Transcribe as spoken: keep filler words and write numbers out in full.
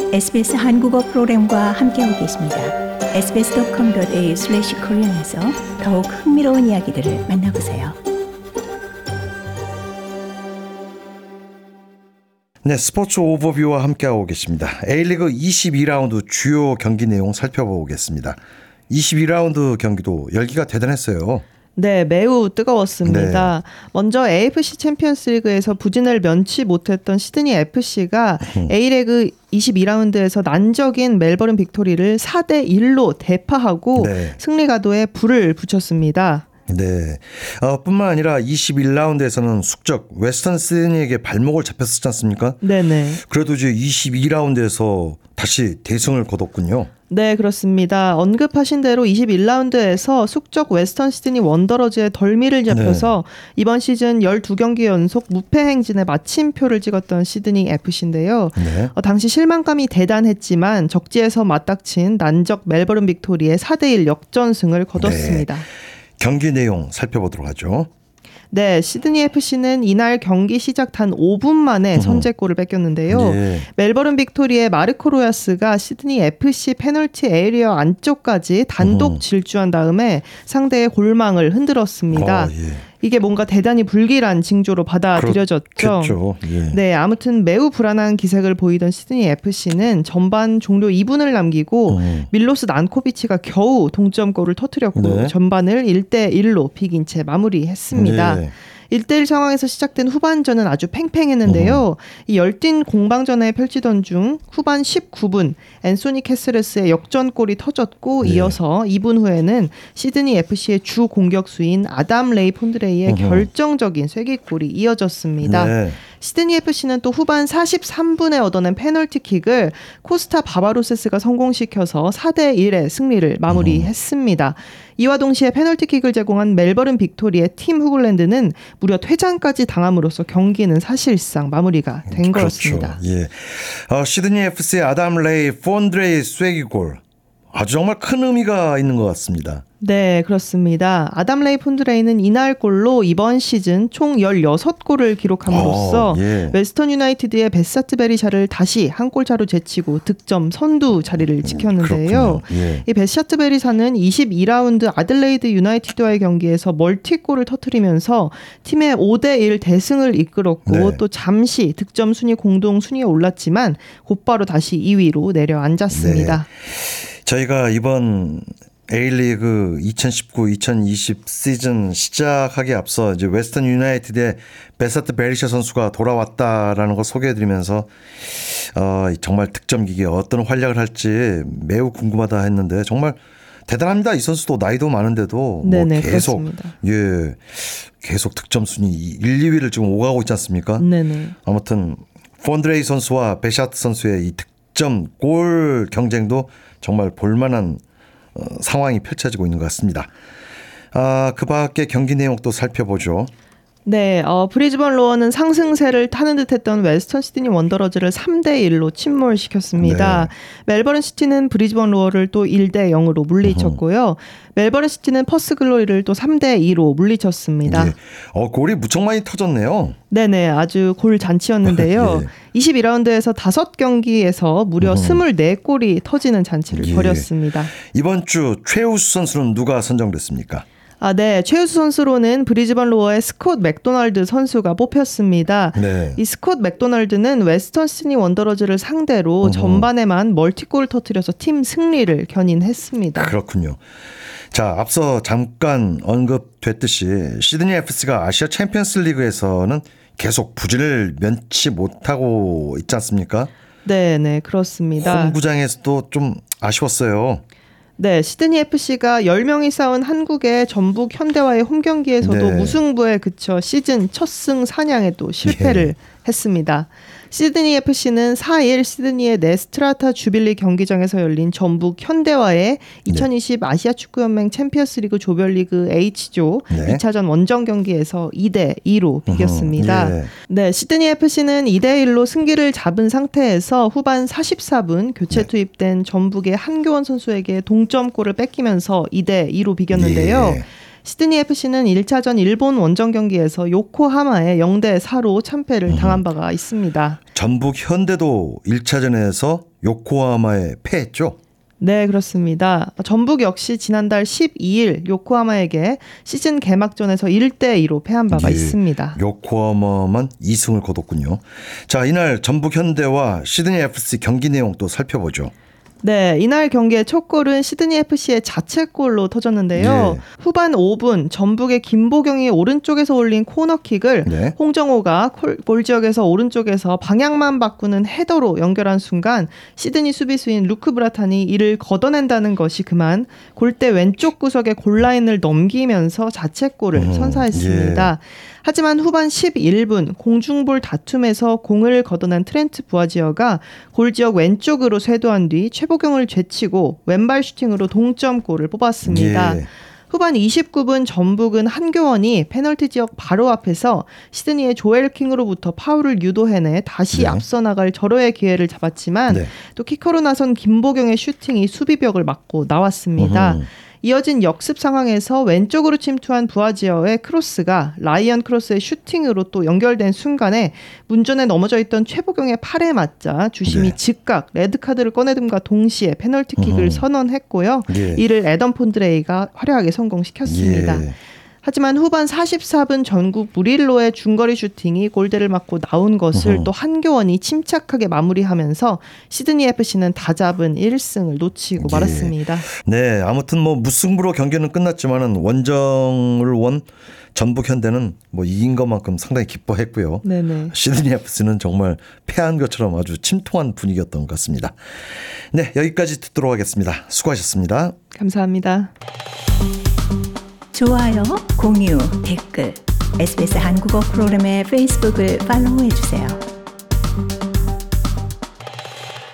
에스비에스 한국어 프로그램과 함께하고 계십니다. 에스비에스 닷컴 닷 에이유 슬래시 코리안에서 더욱 흥미로운 이야기들을 만나보세요. 네, 스포츠 오버뷰와 함께하고 계십니다. A리그 이십이 라운드 주요 경기 내용 살펴보겠습니다. 이십이 라운드 경기도 열기가 대단했어요. 네, 매우 뜨거웠습니다. 네. 먼저 에이에프씨 챔피언스리그에서 부진을 면치 못했던 시드니 에프씨가 음. A리그 이십이 라운드에서 난적인 멜버른 빅토리를 사 대 일로 대파하고 네. 승리 가도에 불을 붙였습니다. 네. 어, 뿐만 아니라 이십일 라운드에서는 숙적 웨스턴 시드니에게 발목을 잡혔었지 않습니까? 네네. 그래도 이제 이십이 라운드에서 다시 대승을 거뒀군요. 네, 그렇습니다. 언급하신 대로 이십일 라운드에서 숙적 웨스턴 시드니 원더러즈의 덜미를 잡혀서 네. 이번 시즌 열두 경기 연속 무패 행진에 마침표를 찍었던 시드니 에프씨인데요. 네. 어, 당시 실망감이 대단했지만 적지에서 맞닥친 난적 멜버른 빅토리의 사 대 일 역전승을 거뒀습니다. 네. 경기 내용 살펴보도록 하죠. 네, 시드니 에프씨는 이날 경기 시작 단 오 분 만에 선제골을 뺏겼는데요. 네. 멜버른 빅토리의 마르코 로야스가 시드니 에프씨 페널티 에리어 안쪽까지 단독 어허. 질주한 다음에 상대의 골망을 흔들었습니다. 어, 예. 이게 뭔가 대단히 불길한 징조로 받아들여졌죠. 예. 네, 아무튼 매우 불안한 기색을 보이던 시드니 에프씨는 전반 종료 이 분을 남기고 음. 밀로스 난코비치가 겨우 동점골을 터뜨렸고 네. 전반을 일 대 일로 비긴 채 마무리했습니다. 네. 일 대 일 상황에서 시작된 후반전은 아주 팽팽했는데요. 음. 이 열띤 공방전에 펼치던 중 후반 십구 분 앤소니 캐스레스의 역전골이 터졌고 네. 이어서 이 분 후에는 시드니 에프씨의 주 공격수인 아담 레이 폰드레이의 어허. 결정적인 쐐기골이 이어졌습니다. 네. 시드니 에프씨는 또 후반 사십삼 분에 얻어낸 페널티킥을 코스타 바바로세스가 성공시켜서 사 대 일의 승리를 마무리했습니다. 이와 동시에 페널티킥을 제공한 멜버른 빅토리의 팀 후글랜드는 무려 퇴장까지 당함으로써 경기는 사실상 마무리가 된 그렇죠. 거였습니다. 예. 어, 시드니 에프씨의 아담 레이 폰드레이 쐐기골 아주 정말 큰 의미가 있는 것 같습니다. 네, 그렇습니다. 아담 레이 폰드레이는 이날 골로 이번 시즌 총 열여섯 골을 기록함으로써 오, 예. 웨스턴 유나이티드의 베사트 베리샤를 다시 한 골차로 제치고 득점 선두 자리를 지켰는데요. 예. 이 베사트 베리샤는 이십이 라운드 아들레이드 유나이티드와의 경기에서 멀티골을 터뜨리면서 팀의 오 대 일 대승을 이끌었고 네. 또 잠시 득점 순위 공동 순위에 올랐지만 곧바로 다시 이 위로 내려앉았습니다. 네. 저희가 이번 A리그 이천십구 이천이십 시즌 시작하기에 앞서 이제 웨스턴 유나이티드의 베사트 베리샤 선수가 돌아왔다라는 걸 소개해드리면서 어, 정말 득점 기기에 어떤 활약을 할지 매우 궁금하다 했는데 정말 대단합니다. 이 선수도 나이도 많은데도 네네, 뭐 계속 그렇습니다. 예 계속 득점 순위 일, 이 위를 지금 오가고 있지 않습니까? 네네. 아무튼 폰드레이 선수와 베샤트 선수의 이 득점 골 경쟁도 정말 볼만한 어, 상황이 펼쳐지고 있는 것 같습니다. 아, 그 밖에 경기 내용도 살펴보죠. 네, 어, 브리즈번 로어는 상승세를 타는 듯했던 웨스턴 시드니 원더러즈를 삼 대 일로 침몰시켰습니다. 네. 멜버른 시티는 브리즈번 로어를 또 일 대 영으로 물리쳤고요. 어허. 멜버른 시티는 퍼스 글로리를 또 삼 대 이로 물리쳤습니다. 네. 어, 골이 무척 많이 터졌네요. 네네, 아주 골 잔치였는데요. 예. 이십이 라운드에서 다섯 경기에서 무려 어허. 이십사 골이 터지는 잔치를 예. 벌였습니다. 이번 주 최우수 선수는 누가 선정됐습니까? 아, 네. 최우수 선수로는 브리즈번 로어의 스콧 맥도날드 선수가 뽑혔습니다. 네. 이 스콧 맥도날드는 웨스턴 시드니 원더러즈를 상대로 어허. 전반에만 멀티골을 터뜨려서 팀 승리를 견인했습니다. 그렇군요. 자, 앞서 잠깐 언급됐듯이 시드니 에프씨가 아시아 챔피언스 리그에서는 계속 부진을 면치 못하고 있지 않습니까? 네, 네, 그렇습니다. 홈구장에서도 좀 아쉬웠어요. 네, 시드니 에프씨가 열 명이 싸운 한국의 전북 현대와의 홈경기에서도 네. 무승부에 그쳐 시즌 첫 승 사냥에 또 실패를 예. 했습니다. 시드니 에프씨는 사 일 시드니의 네스트라타 주빌리 경기장에서 열린 전북 현대와의 이천이십 네. 아시아 축구연맹 챔피언스리그 조별리그 H조 네. 이 차전 원정 경기에서 이 대 이로 비겼습니다. 예. 네, 시드니 에프씨는 이 대 일로 승기를 잡은 상태에서 후반 사십사 분 교체 네. 투입된 전북의 한교원 선수에게 동점골을 뺏기면서 이 대 이로 비겼는데요. 예. 시드니 에프씨는 일 차전 일본 원정 경기에서 요코하마에 영 대 사로 참패를 당한 바가 있습니다. 전북 현대도 일 차전에서 요코하마에 패했죠? 네, 그렇습니다. 전북 역시 지난달 십이 일 요코하마에게 시즌 개막전에서 일 대 이로 패한 바가 예, 있습니다. 요코하마만 이 승을 거뒀군요. 자, 이날 전북 현대와 시드니 에프씨 경기 내용 또 살펴보죠. 네, 이날 경기의 첫 골은 시드니 에프씨의 자책골로 터졌는데요. 네. 후반 오 분 전북의 김보경이 오른쪽에서 올린 코너킥을 네. 홍정호가 골 지역에서 오른쪽에서 방향만 바꾸는 헤더로 연결한 순간 시드니 수비수인 루크 브라탄이 이를 걷어낸다는 것이 그만 골대 왼쪽 구석의 골라인을 넘기면서 자책골을 음, 선사했습니다. 예. 하지만 후반 십일 분 공중볼 다툼에서 공을 걷어낸 트렌트 부아지어가 골지역 왼쪽으로 쇄도한 뒤 최보경을 제치고 왼발 슈팅으로 동점골을 뽑았습니다. 예. 후반 이십구 분 전북은 한교원이 페널티 지역 바로 앞에서 시드니의 조엘 킹으로부터 파울을 유도해내 다시 네. 앞서 나갈 절호의 기회를 잡았지만 네. 또 키커로 나선 김보경의 슈팅이 수비벽을 막고 나왔습니다. 음흠. 이어진 역습 상황에서 왼쪽으로 침투한 부아지어의 크로스가 라이언 크로스의 슈팅으로 또 연결된 순간에 문전에 넘어져 있던 최보경의 팔에 맞자 주심이 네. 즉각 레드카드를 꺼내듬과 동시에 페널티킥을 음흠. 선언했고요. 예. 이를 에던 폰드레이가 화려하게 성공시켰습니다. 예. 하지만 후반 사십사 분 전국 무릴로의 중거리 슈팅이 골대를 맞고 나온 것을 어허. 또 한교원이 침착하게 마무리하면서 시드니 에프씨는 다잡은 일 승을 놓치고 예. 말았습니다. 네, 아무튼 뭐 무승부로 경기는 끝났지만은 원정을 원 전북 현대는 뭐 이긴 것만큼 상당히 기뻐했고요. 네네. 시드니 에프씨는 정말 패한 것처럼 아주 침통한 분위기였던 것 같습니다. 네, 여기까지 듣도록 하겠습니다. 수고하셨습니다. 감사합니다. 좋아요, 공유, 댓글, 에스비에스 한국어 프로그램의 페이스북을 팔로우해주세요.